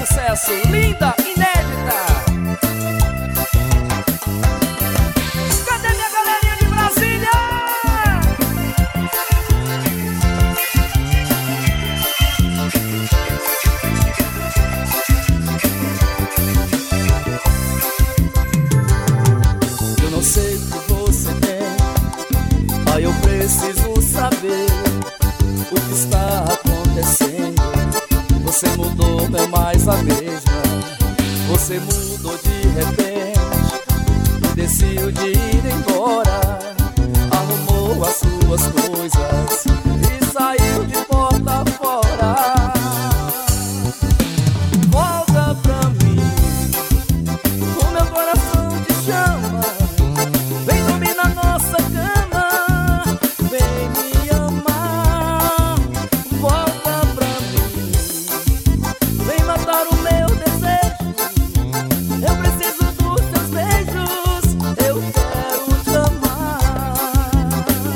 sucesso, linda, inédita. Cadê minha galerinha de Brasília? Eu não sei o que você tem, aí eu preciso saber o que está acontecendo. Você mudou, não é mais a mesma. Você mudou de repente e decidiu de ir embora. Arrumou as suas coisas e saiu de porta fora. Volta pra mim, o meu coração te chama. Vem dormir na nossa cama, vem me amar. Volta pra mim, vem matar o meu desejo. Eu preciso dos teus beijos, eu quero te amar.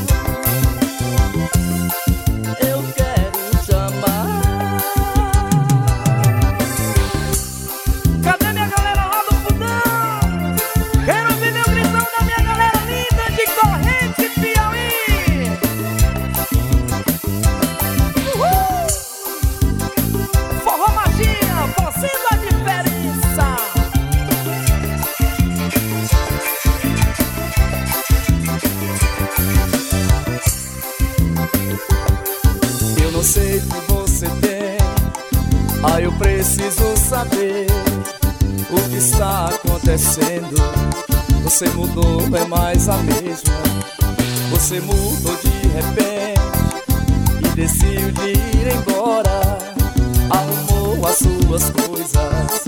Eu quero te amar. Cadê minha galera lá do fundão? Quero ouvir meu gritão da minha galera linda de Corrente, Piauí. Uhul! Forró magia, fazendo a diferença. Eu não sei o que você tem, aí eu preciso saber o que está acontecendo. Você mudou, não é mais a mesma. Você mudou de repente e decidiu de ir embora. Arrumou as suas coisas